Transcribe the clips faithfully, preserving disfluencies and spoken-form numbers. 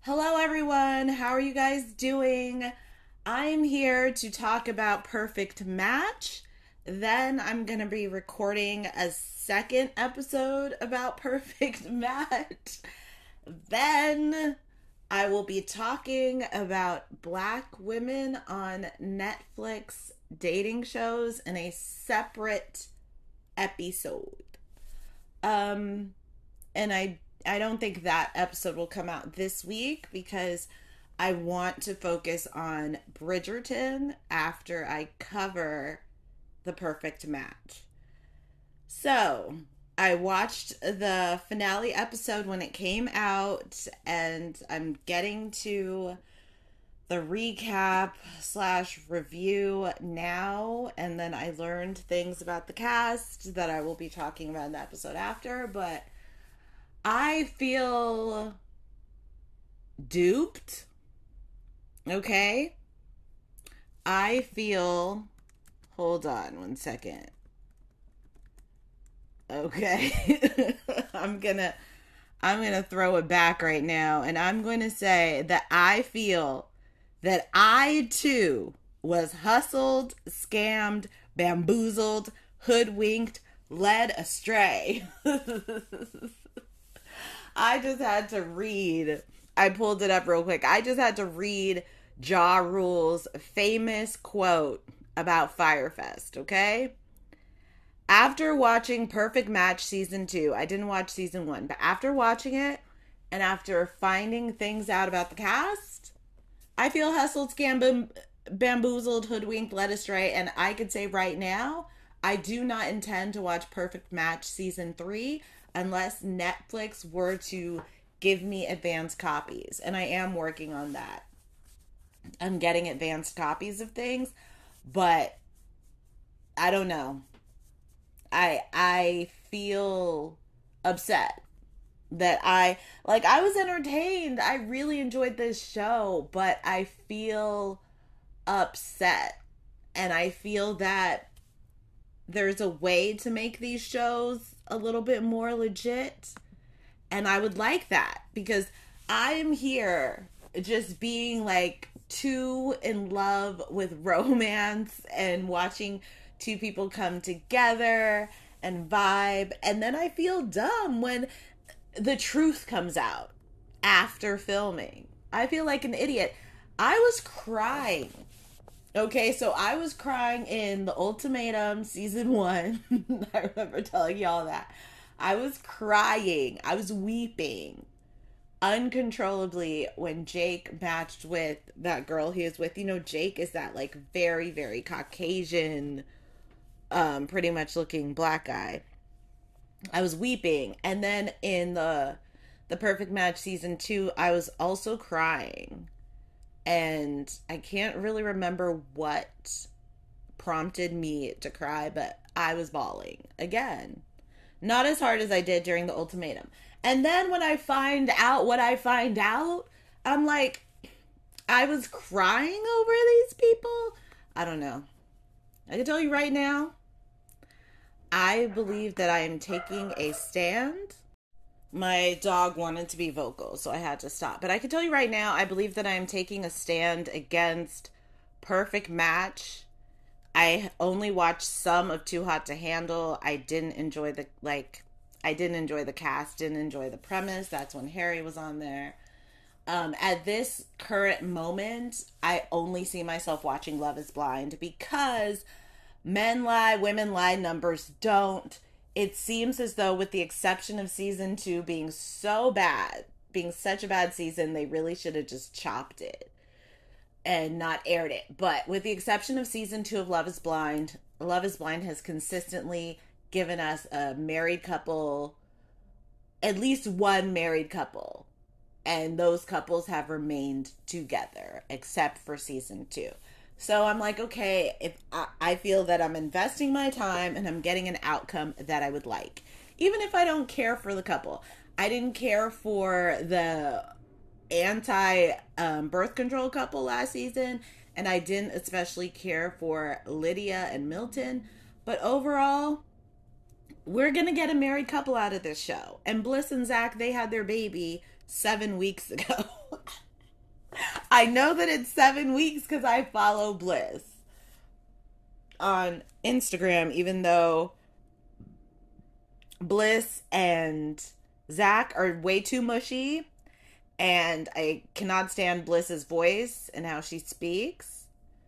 Hello, everyone. How are you guys doing? I'm here to talk about Perfect Match. Then I'm going to be recording a second episode about Perfect Match. Then I will be talking about black women on Netflix dating shows in a separate episode. Um, and I I don't think that episode will come out this week because I want to focus on Bridgerton after I cover The Perfect Match. So, I watched the finale episode when it came out, and I'm getting to the recap slash review now, and then I learned things about the cast that I will be talking about in the episode after, but I feel duped. Okay. I feel. Hold on one second. Okay. I'm gonna. I'm gonna throw it back right now, and I'm going to say that I feel that I too was hustled, scammed, bamboozled, hoodwinked, led astray. I just had to read. I pulled it up real quick. I just had to read Ja Rule's famous quote about Fyre Fest, okay? After watching Perfect Match season two, I didn't watch season one, but after watching it and after finding things out about the cast, I feel hustled, scammed, bamboozled, hoodwinked, led astray, and I could say right now, I do not intend to watch Perfect Match season three unless Netflix were to give me advanced copies. And I am working on that. I'm getting advanced copies of things, but I don't know. I I feel upset that I like I was entertained. I really enjoyed this show, but I feel upset. And I feel that there's a way to make these shows a little bit more legit. And I would like that because I am here just being like too in love with romance and watching two people come together and vibe. And then I feel dumb when the truth comes out after filming. I feel like an idiot. I was crying. Okay, so I was crying in The Ultimatum season one. I remember telling y'all that. I was crying. I was weeping uncontrollably when Jake matched with that girl he was with. You know, Jake is that like very, very Caucasian, um, pretty much looking black guy. I was weeping. And then in the the Perfect Match season two, I was also crying. And I can't really remember what prompted me to cry, but I was bawling again. Not as hard as I did during the ultimatum. And then when I find out what I find out, I'm like, I was crying over these people? I don't know. I can tell you right now, I believe that I am taking a stand. My dog wanted to be vocal, so I had to stop. But I can tell you right now, I believe that I am taking a stand against Perfect Match. I only watched some of Too Hot to Handle. I didn't enjoy the, like, I didn't enjoy the cast, didn't enjoy the premise. That's when Harry was on there. Um, at this current moment, I only see myself watching Love is Blind because men lie, women lie, numbers don't. It seems as though, with the exception of season two being so bad, being such a bad season, they really should have just chopped it and not aired it. But with the exception of season two of Love is Blind, Love is Blind has consistently given us a married couple, at least one married couple. And those couples have remained together, except for season two. So I'm like, okay, if I, I feel that I'm investing my time and I'm getting an outcome that I would like. Even if I don't care for the couple. I didn't care for the anti um, birth control couple last season. And I didn't especially care for Lydia and Milton. But overall, we're going to get a married couple out of this show. And Bliss and Zach, they had their baby seven weeks ago. I know that it's seven weeks because I follow Bliss on Instagram, even though Bliss and Zach are way too mushy, and I cannot stand Bliss's voice and how she speaks.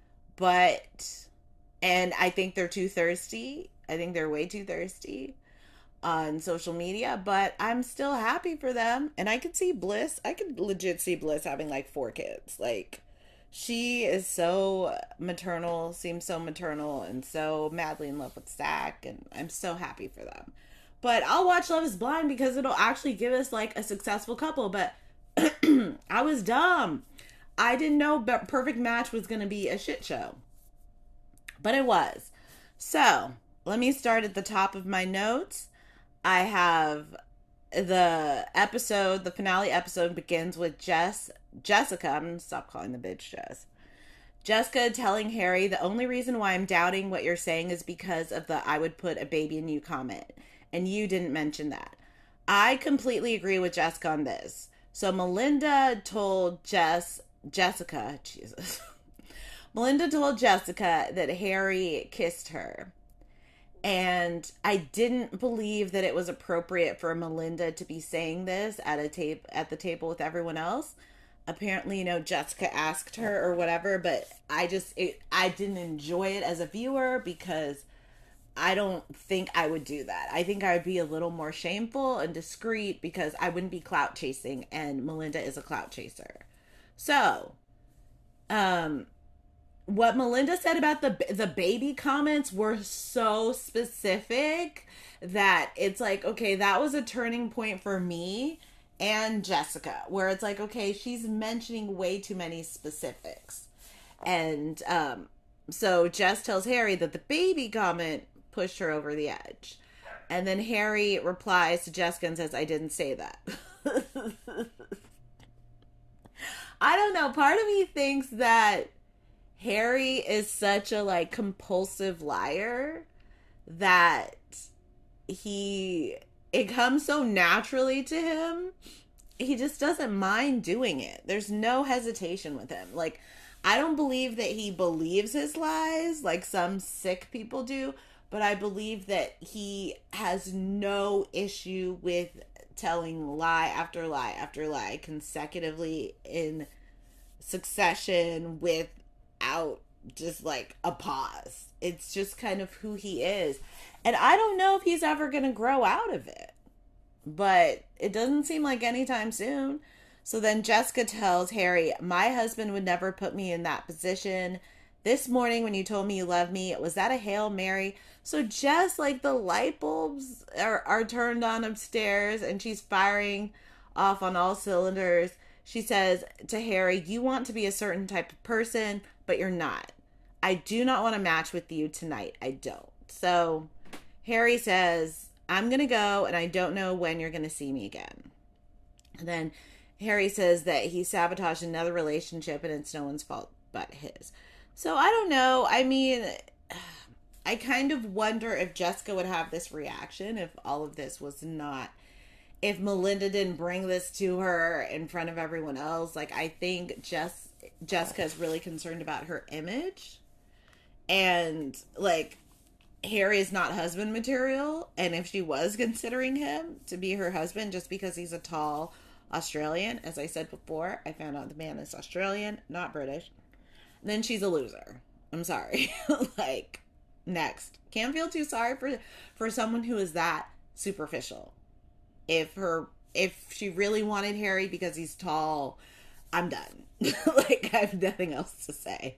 But, and I think they're too thirsty. I think they're way too thirsty on social media, but I'm still happy for them. And I could see Bliss, I could legit see Bliss having like four kids. Like, she is so maternal, seems so maternal, and so madly in love with Zach, and I'm so happy for them. But I'll watch Love is Blind because it'll actually give us like a successful couple. But I was dumb. I didn't know Perfect Match was going to be a shit show. But it was. So, let me start at the top of my notes. I have the episode, the finale episode begins with Jess, Jessica, I'm going to stop calling the bitch Jess. Jessica telling Harry, the only reason why I'm doubting what you're saying is because of the I would put a baby in you comment. And you didn't mention that. I completely agree with Jessica on this. So Melinda told Jess, Jessica, Jesus. Melinda told Jessica that Harry kissed her. And I didn't believe that it was appropriate for Melinda to be saying this at a tape at the table with everyone else. Apparently, you know, Jessica asked her or whatever, but I just it, I didn't enjoy it as a viewer because I don't think I would do that. I think I would be a little more shameful and discreet because I wouldn't be clout chasing, and Melinda is a clout chaser. So, um what Melinda said about the the baby comments were so specific that it's like, okay, that was a turning point for me and Jessica, where it's like, okay, she's mentioning way too many specifics. And um, so Jess tells Harry that the baby comment pushed her over the edge. And then Harry replies to Jessica and says, I didn't say that. I don't know. Part of me thinks that Harry is such a like compulsive liar that he it comes so naturally to him. He just doesn't mind doing it. There's no hesitation with him. Like, I don't believe that he believes his lies like some sick people do, but I believe that he has no issue with telling lie after lie after lie consecutively in succession without just like a pause. It's just kind of who he is. And I don't know if he's ever going to grow out of it, but it doesn't seem like anytime soon. So then Jessica tells Harry, my husband would never put me in that position. This morning when you told me you love me, was that a Hail Mary? So Jess, like the light bulbs are, are turned on upstairs and she's firing off on all cylinders. She says to Harry, you want to be a certain type of person, but you're not. I do not want to match with you tonight. I don't. So Harry says, I'm going to go and I don't know when you're going to see me again. And then Harry says that he sabotaged another relationship and it's no one's fault but his. So I don't know. I mean, I kind of wonder if Jessica would have this reaction if all of this was not, if Melinda didn't bring this to her in front of everyone else. Like, I think Jess, Jessica is really concerned about her image. And, like, Harry is not husband material. And if she was considering him to be her husband just because he's a tall Australian, as I said before, I found out the man is Australian, not British, then she's a loser. I'm sorry. Like, next. Can't feel too sorry for for someone who is that superficial. If her if she really wanted Harry because he's tall, I'm done. Like, I have nothing else to say.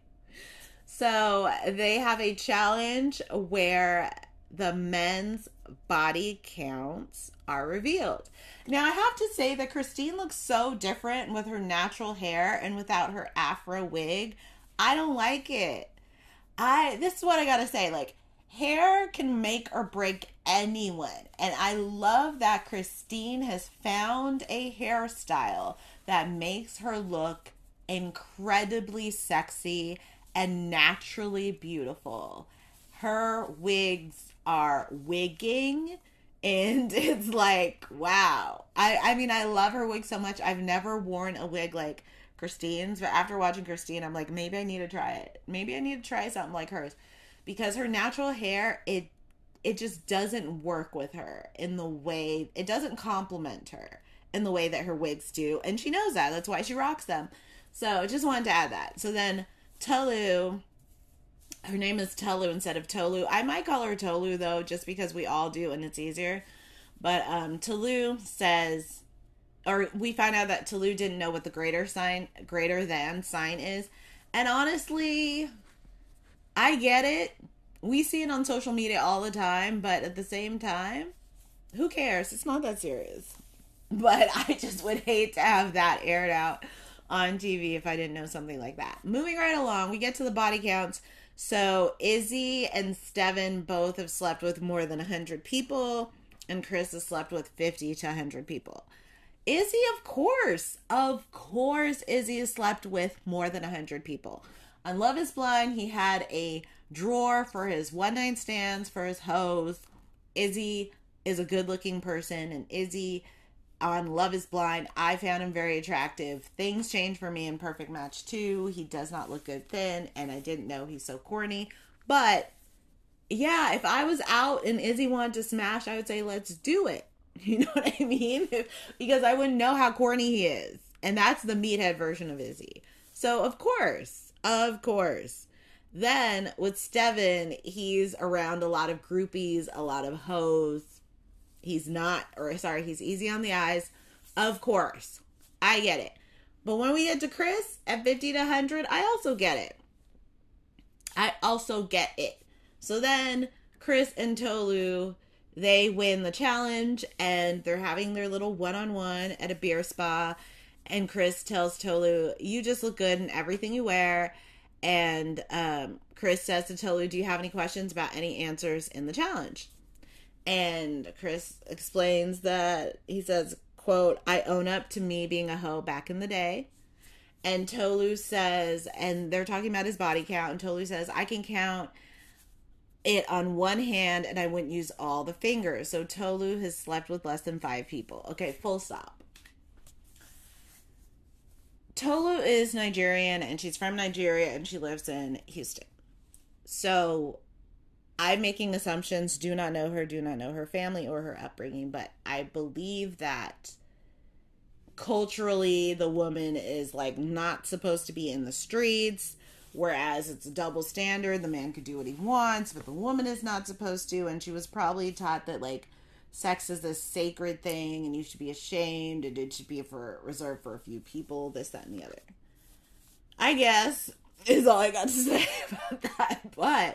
So they have a challenge where the men's body counts are revealed. Now, I have to say that Christine looks so different with her natural hair and without her afro wig. I don't like it. I this is what I gotta say. Like, hair can make or break anyone. And I love that Christine has found a hairstyle that makes her look incredibly sexy and naturally beautiful. Her wigs are wigging And it's like, wow. I, I mean, I love her wig so much. I've never worn a wig like Christine's, but after watching Christine, I'm like, maybe I need to try it. Maybe I need to try something like hers. Because her natural hair, it it just doesn't work with her in the way, it doesn't complement her in the way that her wigs do. And she knows that. That's why she rocks them. So just wanted to add that. So then Tolu, her name is Tolu instead of Tolu. I might call her Tolu though, just because we all do and it's easier. But um, Tolu says, or we find out that Tolu didn't know what the greater sign, greater than sign is. And honestly, I get it. We see it on social media all the time, but at the same time, who cares? It's not that serious. But I just would hate to have that aired out on T V if I didn't know something like that. Moving right along, we get to the body counts. So Izzy and Steven both have slept with more than one hundred people, and Chris has slept with fifty to one hundred people. Izzy, of course, of course, Izzy has slept with more than one hundred people. On Love is Blind, he had a drawer for his one-night stands, for his hoes. Izzy is a good-looking person, and Izzy on Love is Blind, I found him very attractive. Things changed for me in Perfect Match two. He does not look good thin, and I didn't know he's so corny. But, yeah, if I was out and Izzy wanted to smash, I would say, let's do it. You know what I mean? Because I wouldn't know how corny he is. And that's the meathead version of Izzy. So, of course, of course. Then, with Steven, he's around a lot of groupies, a lot of hoes. He's not, or sorry, he's easy on the eyes. Of course. I get it. But when we get to Chris at fifty to one hundred, I also get it. I also get it. So then, Chris and Tolu, they win the challenge, and they're having their little one-on-one at a beer spa. And Chris tells Tolu, you just look good in everything you wear. And um, Chris says to Tolu, do you have any questions about any answers in the challenge? And Chris explains that, he says, quote, I own up to me being a hoe back in the day. And Tolu says, and they're talking about his body count, and Tolu says, I can count it on one hand and I wouldn't use all the fingers. So Tolu has slept with less than five people. Okay, full stop. Tolu is Nigerian, and she's from Nigeria, and she lives in Houston. So I'm making assumptions, do not know her, do not know her family or her upbringing, but I believe that culturally the woman is like not supposed to be in the streets, whereas it's a double standard. The man could do what he wants, but the woman is not supposed to. And she was probably taught that like sex is this sacred thing and you should be ashamed and it should be for reserved for a few people, this, that, and the other. I guess is all I got to say about that. But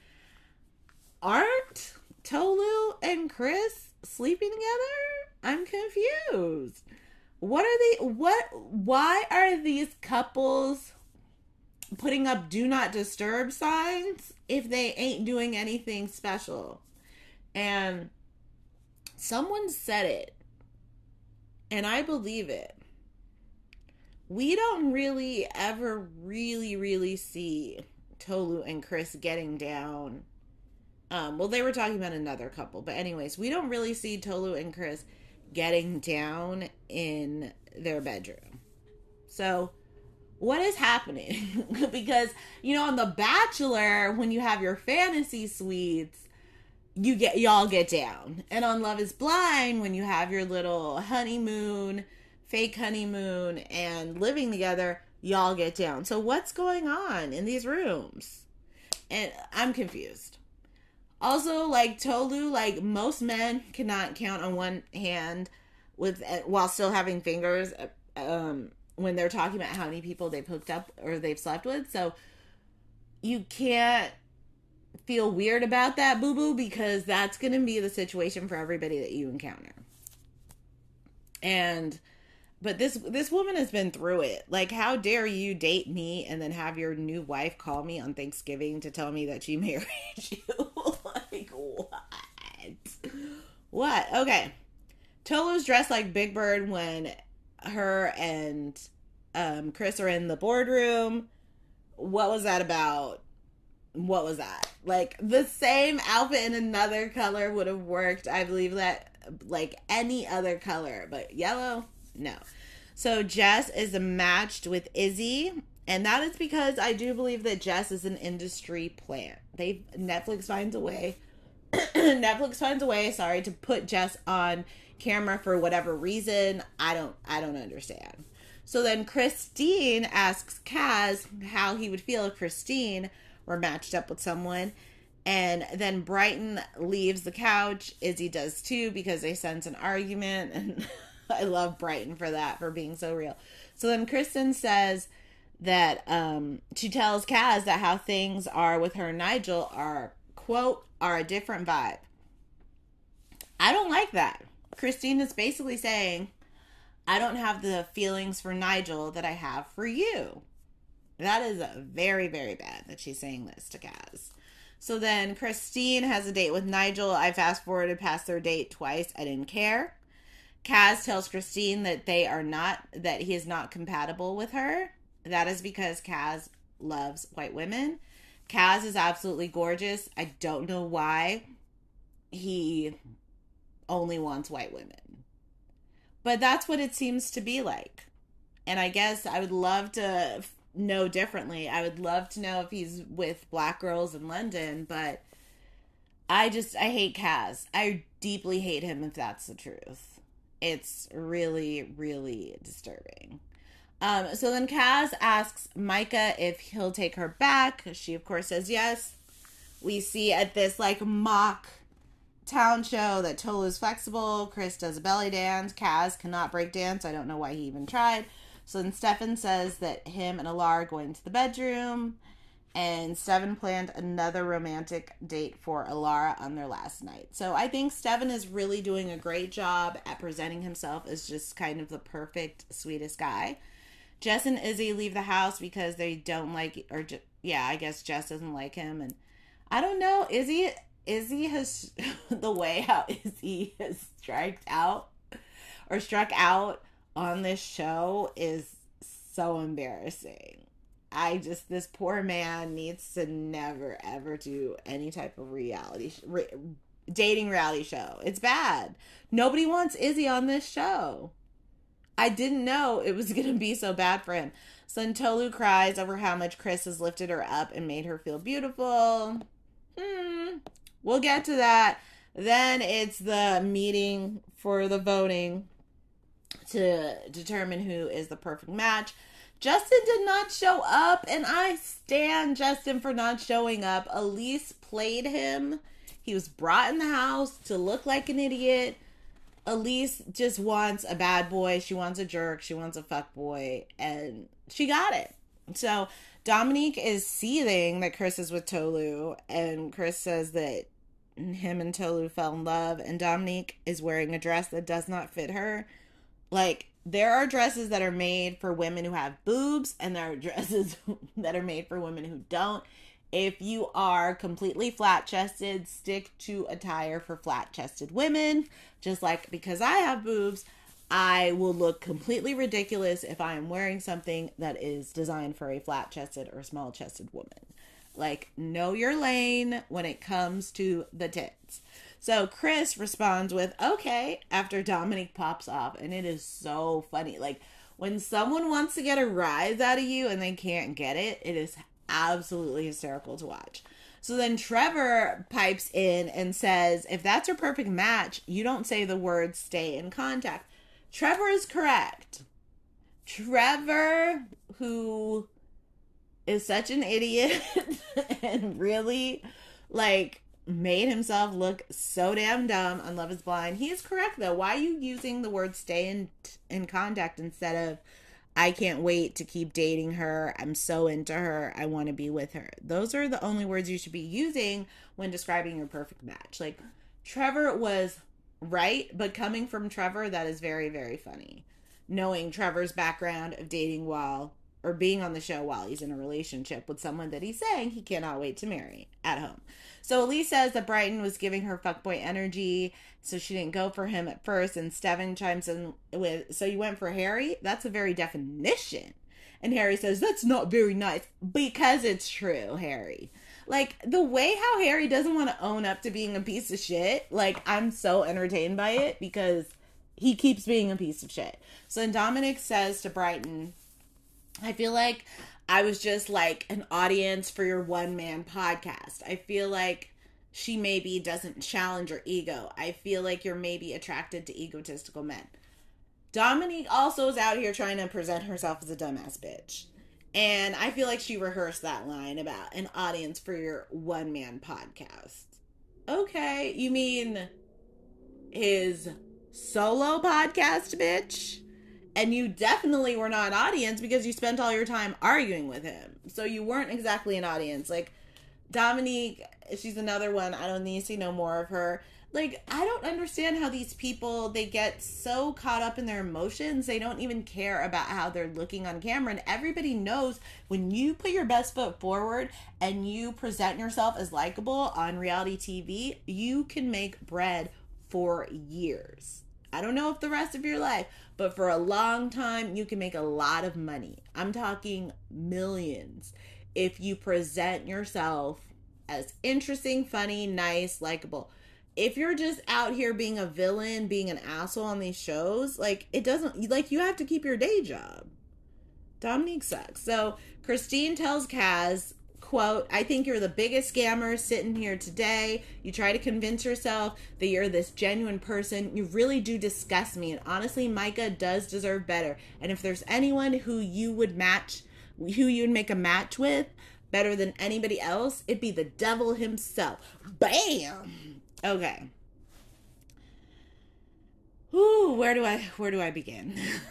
aren't Tolu and Chris sleeping together? I'm confused. What are they, what, why are these couples putting up do not disturb signs if they ain't doing anything special? And someone said it, and I believe it. We don't really ever really, really see Tolu and Chris getting down. Um, well, they were talking about another couple, but anyways, we don't really see Tolu and Chris getting down in their bedroom. So, what is happening? Because, you know, on The Bachelor, when you have your fantasy suites, you get, y'all get down. And on Love is Blind, when you have your little honeymoon, fake honeymoon, and living together, y'all get down. So what's going on in these rooms? And I'm confused. Also, like Tolu, like most men cannot count on one hand with while still having fingers um, when they're talking about how many people they've hooked up or they've slept with. So you can't feel weird about that, boo-boo, because that's going to be the situation for everybody that you encounter. And but this this woman has been through it. Like, how dare you date me and then have your new wife call me on Thanksgiving to tell me that she married you? Like, what? What? Okay. Tolu's dressed like Big Bird when her and um, Chris are in the boardroom. What was that about? what was that? Like, the same outfit in another color would have worked. I believe that, like, any other color, but yellow, no. So Jess is matched with Izzy, and that is because I do believe that Jess is an industry plant. They Netflix finds a way. Netflix finds a way, sorry, to put Jess on camera for whatever reason. I don't I don't understand. So then Christine asks Kaz how he would feel if Christine were matched up with someone. And then Brighton leaves the couch. Izzy does too, because they sense an argument. And I love Brighton for that, for being so real. So then Kristen says that um, she tells Kaz that how things are with her and Nigel are, quote, are a different vibe. I don't like that. Christine is basically saying, I don't have the feelings for Nigel that I have for you. That is very, very bad that she's saying this to Kaz. So then Christine has a date with Nigel. I fast forwarded past their date twice. I didn't care. Kaz tells Christine that they are not, that he is not compatible with her. That is because Kaz loves white women. Kaz is absolutely gorgeous. I don't know why he only wants white women. But that's what it seems to be like. And I guess I would love to know differently. I would love to know if he's with black girls in London, but I just, I hate Kaz. I deeply hate him if that's the truth. It's really, really disturbing. Um, so then Kaz asks Micah if he'll take her back. She, of course, says yes. We see at this, like, mock town show that Tolu's flexible. Chris does a belly dance. Kaz cannot break dance. I don't know why he even tried. So then Stefan says that him and Alar are going to the bedroom. And Stefan planned another romantic date for Alara on their last night. So I think Stefan is really doing a great job at presenting himself as just kind of the perfect, sweetest guy. Jess and Izzy leave the house because they don't like, or yeah, I guess Jess doesn't like him. And I don't know, Izzy, Izzy has, the way how Izzy has struck out, or struck out on this show is so embarrassing. I just, this poor man needs to never, ever do any type of reality, re, dating reality show. It's bad. Nobody wants Izzy on this show. I didn't know it was going to be so bad for him. So then Tolu cries over how much Chris has lifted her up and made her feel beautiful. Hmm. We'll get to that. Then it's the meeting for the voting to determine who is the perfect match. Justin did not show up, and I stand Justin for not showing up. Elise played him. He was brought in the house to look like an idiot. Elise just wants a bad boy. She wants a jerk. She wants a fuck boy, and she got it. So Dominique is seething that Chris is with Tolu, and Chris says that him and Tolu fell in love, and Dominique is wearing a dress that does not fit her. Like, there are dresses that are made for women who have boobs, and there are dresses that are made for women who don't. If you are completely flat-chested, stick to attire for flat-chested women. Just like, because I have boobs, I will look completely ridiculous if I am wearing something that is designed for a flat-chested or small-chested woman. Like, know your lane when it comes to the tits. So Chris responds with, okay, after Dominique pops off. And it is so funny. Like, when someone wants to get a rise out of you and they can't get it, it is absolutely hysterical to watch. So then Trevor pipes in and says, if that's your perfect match, you don't say the words stay in contact. Trevor is correct. Trevor, who is such an idiot and really, like, made himself look so damn dumb on Love is Blind. He is correct, though. Why are you using the word stay in, in contact instead of I can't wait to keep dating her. I'm so into her. I want to be with her. Those are the only words you should be using when describing your perfect match. Like, Trevor was right, but coming from Trevor, that is very, very funny. Knowing Trevor's background of dating while, or being on the show while he's in a relationship with someone that he's saying he cannot wait to marry at home. So Elise says that Brighton was giving her fuckboy energy, so she didn't go for him at first. And Stefan chimes in with, so you went for Harry? That's a very definition. And Harry says, that's not very nice. Because it's true, Harry. Like, the way how Harry doesn't want to own up to being a piece of shit, like, I'm so entertained by it because he keeps being a piece of shit. So then Dominic says to Brighton, I feel like I was just like an audience for your one man podcast. I feel like she maybe doesn't challenge your ego. I feel like you're maybe attracted to egotistical men. Dominique also is out here trying to present herself as a dumbass bitch. And I feel like she rehearsed that line about an audience for your one man podcast. Okay, you mean his solo podcast, bitch? And you definitely were not an audience because you spent all your time arguing with him. So you weren't exactly an audience. Like, Dominique, she's another one. I don't need to see no more of her. Like, I don't understand how these people, they get so caught up in their emotions. They don't even care about how they're looking on camera. And everybody knows when you put your best foot forward and you present yourself as likable on reality T V, you can make bread for years. I don't know if the rest of your life, but for a long time, you can make a lot of money. I'm talking millions if you present yourself as interesting, funny, nice, likable. If you're just out here being a villain, being an asshole on these shows, like, it doesn't, like, you have to keep your day job. Dominique sucks. So Christine tells Kaz, quote, I think you're the biggest scammer sitting here today. You try to convince yourself that you're this genuine person. You really do disgust me. And honestly, Micah does deserve better. And if there's anyone who you would match, who you would make a match with better than anybody else, it'd be the devil himself. Bam! Okay. Ooh, where do I, where do I begin?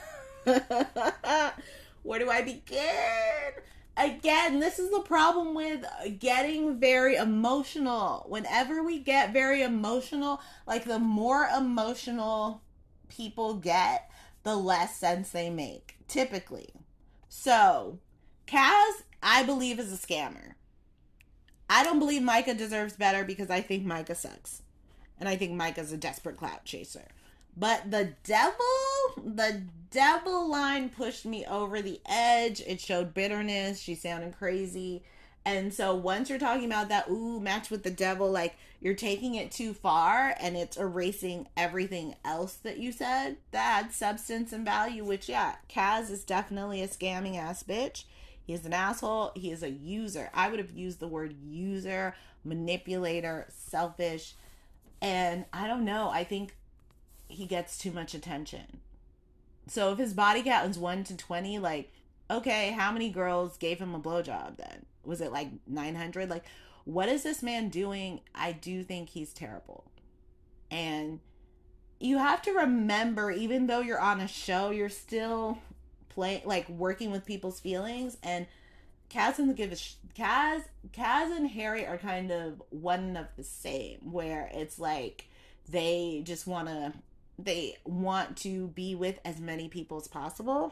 Where do I begin? Again, this is the problem with getting very emotional. Whenever we get very emotional, like, the more emotional people get, the less sense they make, typically. So, Kaz, I believe, is a scammer. I don't believe Micah deserves better because I think Micah sucks. And I think Micah's a desperate clout chaser. But the devil, the devil line pushed me over the edge. It showed bitterness. She sounded crazy. And so once you're talking about that, ooh, match with the devil, like, you're taking it too far and it's erasing everything else that you said that had substance and value, which, yeah, Kaz is definitely a scamming ass bitch. He is an asshole. He is a user. I would have used the word user, manipulator, selfish. And I don't know. I think he gets too much attention. So if his body count is one to twenty, like, okay, how many girls gave him a blowjob then? Was it like nine hundred? Like, what is this man doing? I do think he's terrible. And you have to remember, even though you're on a show, you're still playing, like, working with people's feelings. And Kaz and the give a sh- Kaz, Kaz and Harry are kind of one of the same, where it's like they just want to, they want to be with as many people as possible.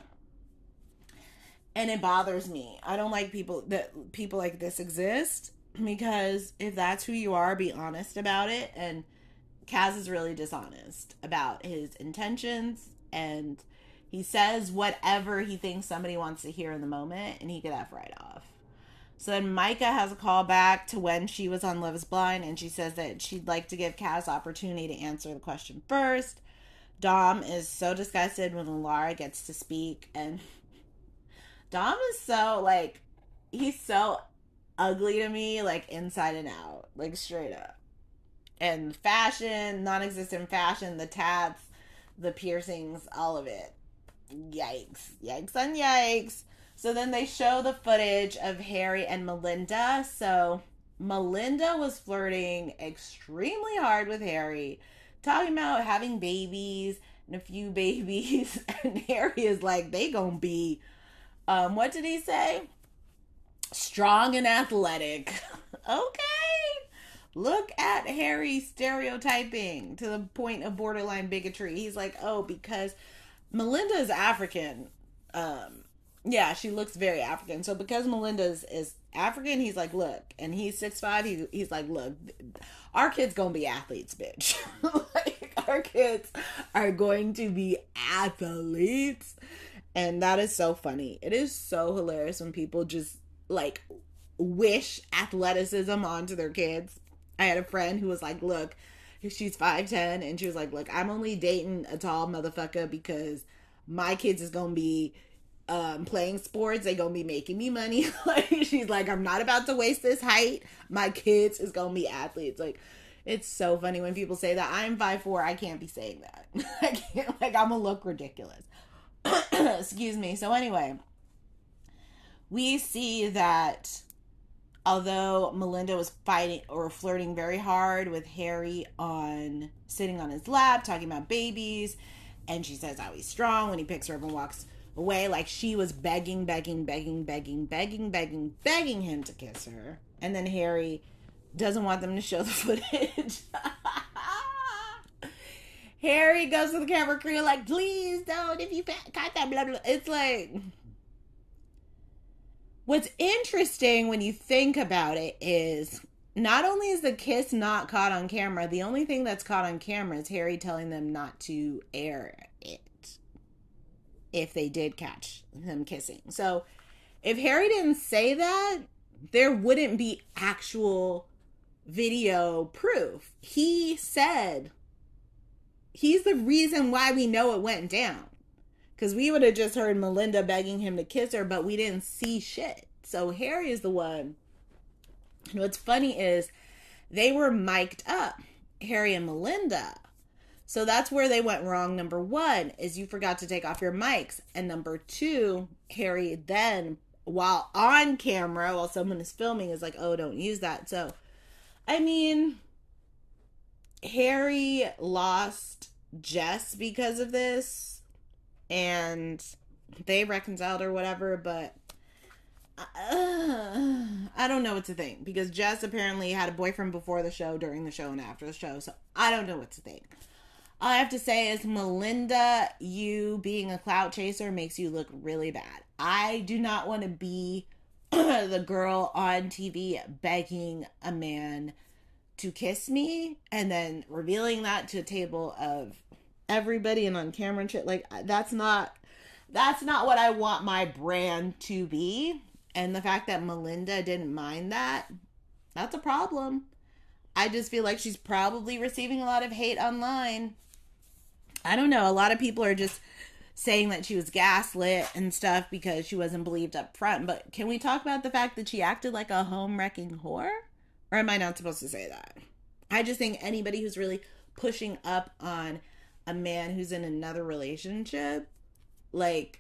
And it bothers me. I don't like people that people like this exist, because if that's who you are, be honest about it. And Kaz is really dishonest about his intentions, and he says whatever he thinks somebody wants to hear in the moment, and he get F right off. So then Micah has a call back to when she was on Love is Blind, and she says that she'd like to give Kaz opportunity to answer the question first. Dom is so disgusted when Laura gets to speak, and Dom is so, like, he's so ugly to me, like, inside and out, like, straight up. And fashion, non-existent fashion, the tats, the piercings, all of it. Yikes. Yikes on yikes. So then they show the footage of Harry and Melinda. So Melinda was flirting extremely hard with Harry, talking about having babies and a few babies. And Harry is like, they gonna be, um, what did he say? Strong and athletic. Okay. Look at Harry stereotyping to the point of borderline bigotry. He's like, oh, because Melinda is African. Um, yeah, she looks very African. So because Melinda is, is African, he's like, look, and he's six five, he, he's like, look, our kids gonna be athletes, bitch. Like, our kids are going to be athletes. And that is so funny. It is so hilarious when people just, like, wish athleticism onto their kids. I had a friend who was like, look, she's five ten, and she was like, look, I'm only dating a tall motherfucker because my kids is gonna be um playing sports. They gonna be making me money. Like, she's like, I'm not about to waste this height. My kids is gonna be athletes. Like, it's so funny when people say that. I'm five four. I can't be saying that. I can't, like, I'm gonna look ridiculous. Excuse me. So anyway, we see that although Melinda was fighting or flirting very hard with Harry on sitting on his lap, talking about babies, and she says how he's strong when he picks her up and walks away, like she was begging, begging, begging, begging, begging, begging, begging him to kiss her. And then Harry doesn't want them to show the footage. Harry goes to the camera crew like, please don't, if you got that, blah, blah. It's like, what's interesting when you think about it is not only is the kiss not caught on camera, the only thing that's caught on camera is Harry telling them not to air it if they did catch them kissing. So if Harry didn't say that, there wouldn't be actual video proof. He said he's the reason why we know it went down. Because we would have just heard Melinda begging him to kiss her, but we didn't see shit. So Harry is the one. And what's funny is they were mic'd up, Harry and Melinda. So that's where they went wrong. Number one is you forgot to take off your mics. And number two, Harry then, while on camera, while someone is filming, is like, oh, don't use that. So, I mean, Harry lost Jess because of this. And they reconciled or whatever, but uh, I don't know what to think. Because Jess apparently had a boyfriend before the show, during the show, and after the show. So I don't know what to think. All I have to say is, Melinda, you being a clout chaser makes you look really bad. I do not want to be the girl on T V begging a man to kiss me and then revealing that to a table of everybody and on camera and shit. Like, that's not, that's not what I want my brand to be. And the fact that Melinda didn't mind that, that's a problem. I just feel like she's probably receiving a lot of hate online. I don't know. A lot of people are just saying that she was gaslit and stuff because she wasn't believed up front. But can we talk about the fact that she acted like a home-wrecking whore? Or am I not supposed to say that? I just think anybody who's really pushing up on a man who's in another relationship, like,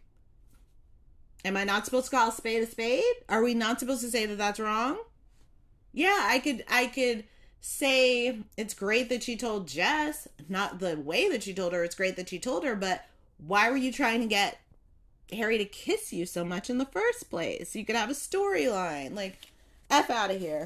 am I not supposed to call a spade a spade? Are we not supposed to say that that's wrong? Yeah, I could, I could say it's great that she told Jess, not the way that she told her, it's great that she told her, but why were you trying to get Harry to kiss you so much in the first place? You could have a storyline. Like, F out of here.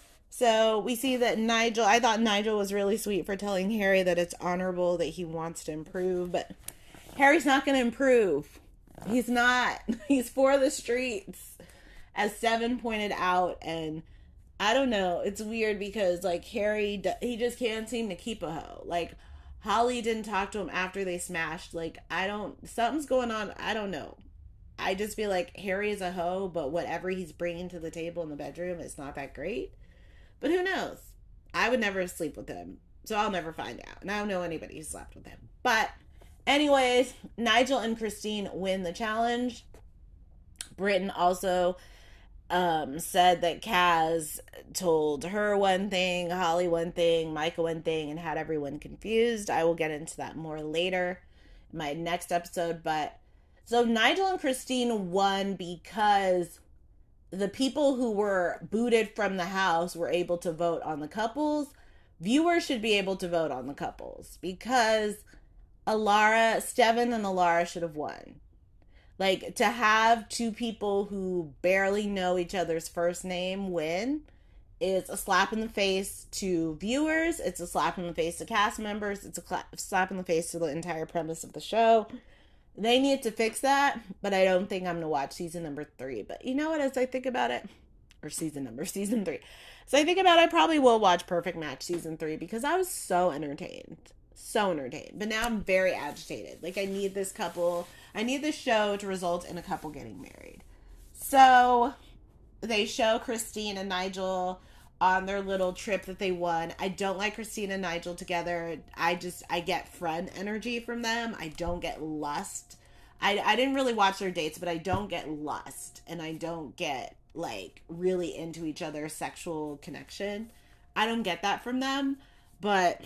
So we see that Nigel, I thought Nigel was really sweet for telling Harry that it's honorable that he wants to improve, but Harry's not going to improve. He's not. He's for the streets, as Seven pointed out, and I don't know. It's weird because, like, Harry, he just can't seem to keep a hoe. Like, Holly didn't talk to him after they smashed. Like, I don't, something's going on. I don't know. I just feel like Harry is a hoe, but whatever he's bringing to the table in the bedroom, it's not that great. But who knows? I would never sleep with him, so I'll never find out. And I don't know anybody who slept with him. But anyways, Nigel and Christine win the challenge. Britton also um, said that Kaz told her one thing, Holly one thing, Micah one thing, and had everyone confused. I will get into that more later in my next episode. But so Nigel and Christine won because the people who were booted from the house were able to vote on the couples. Viewers should be able to vote on the couples because Alara, Steven and Alara should have won. Like, to have two people who barely know each other's first name win is a slap in the face to viewers. It's a slap in the face to cast members. It's a cla- slap in the face to the entire premise of the show. They need to fix that, but I don't think I'm going to watch season number three. But you know what, as I think about it, or season number, season three. So I think about it, I probably will watch Perfect Match season three because I was so entertained. So entertained. But now I'm very agitated. Like, I need this couple, I need this show to result in a couple getting married. So they show Christine and Nigel on their little trip that they won. I don't like Christine and Nigel together. I just, I get friend energy from them. I don't get lust. I, I didn't really watch their dates, but I don't get lust. And I don't get, like, really into each other's sexual connection. I don't get that from them. But,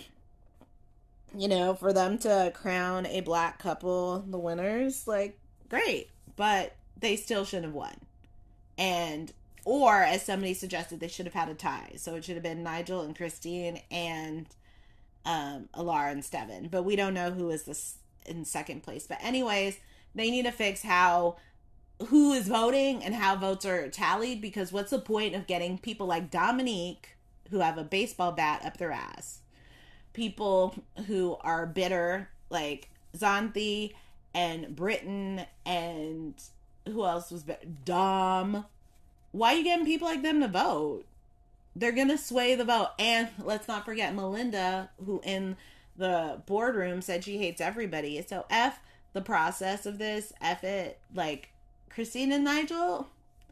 you know, for them to crown a black couple the winners, like, great. But they still shouldn't have won. And, or as somebody suggested, they should have had a tie. So it should have been Nigel and Christine and um, Alara and Steven. But we don't know who is this in second place. But anyways, they need to fix how, who is voting and how votes are tallied. Because what's the point of getting people like Dominique, who have a baseball bat up their ass? People who are bitter, like Xanthi and Britton and who else was bitter? Dom. Why are you getting people like them to vote? They're going to sway the vote. And let's not forget Melinda, who in the boardroom said she hates everybody. So F the process of this. F it. Like, Christine and Nigel,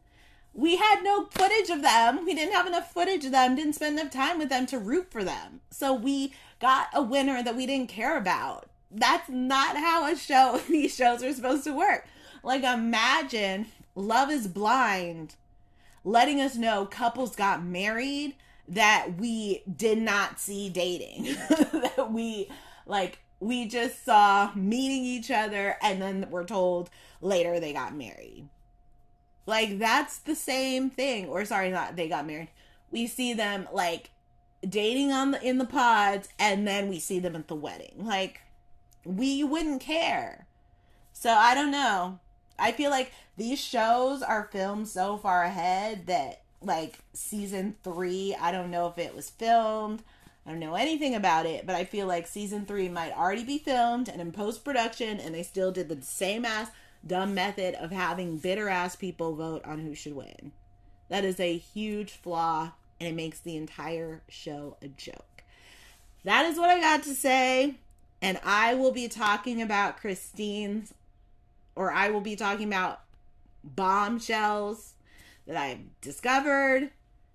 we had no footage of them. We didn't have enough footage of them. Didn't spend enough time with them to root for them. So we got a winner that we didn't care about. That's not how a show, these shows are supposed to work. Like, imagine Love is Blind letting us know couples got married that we did not see dating. That we, like, we just saw meeting each other and then we're told later they got married. Like, that's the same thing. Or, sorry, not they got married. We see them, like, dating on the in the pods and then we see them at the wedding. Like, we wouldn't care. So, I don't know. I feel like these shows are filmed so far ahead that, like, season three, I don't know if it was filmed. I don't know anything about it, but I feel like season three might already be filmed and in post-production, and they still did the same ass dumb method of having bitter ass people vote on who should win. That is a huge flaw, and it makes the entire show a joke. That is what I got to say, and I will be talking about Christine's Or I will be talking about bombshells that I've discovered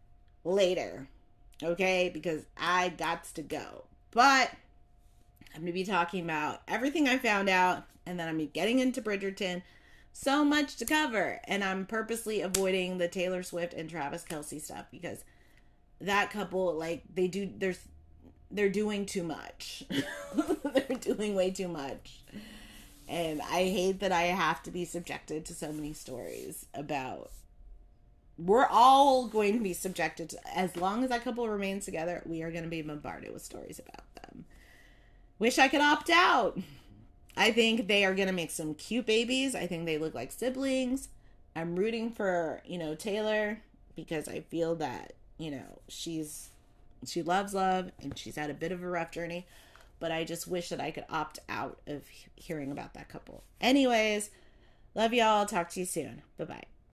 later. Okay? Because I got to go. But I'm going to be talking about everything I found out. And then I'm getting into Bridgerton. So much to cover. And I'm purposely avoiding the Taylor Swift and Travis Kelce stuff. Because that couple, like, they do, there's, they're doing too much. They're doing way too much. And I hate that I have to be subjected to so many stories about... We're all going to be subjected to... As long as that couple remains together, we are going to be bombarded with stories about them. Wish I could opt out. I think they are going to make some cute babies. I think they look like siblings. I'm rooting for, you know, Taylor. Because I feel that, you know, she's... She loves love. And she's had a bit of a rough journey. But I just wish that I could opt out of hearing about that couple. Anyways, love y'all. Talk to you soon. Bye-bye.